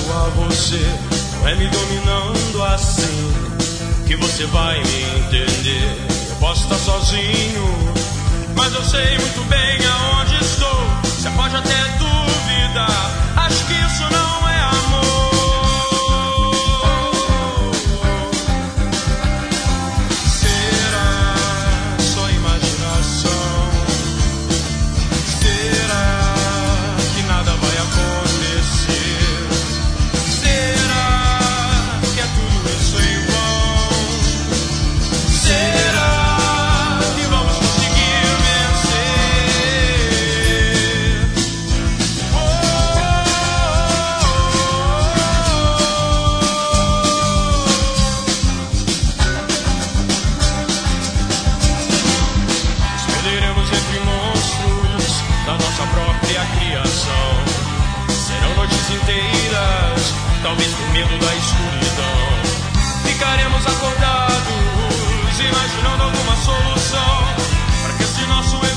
a você. Não é me dominando assim que você vai me entender. Eu posso estar sozinho, mas eu sei muito bem aonde estou. Você pode até duvidar, acho que isso não é amor. Inteiras, talvez por medo da escuridão. Ficaremos acordados, imaginando alguma solução para que esse nosso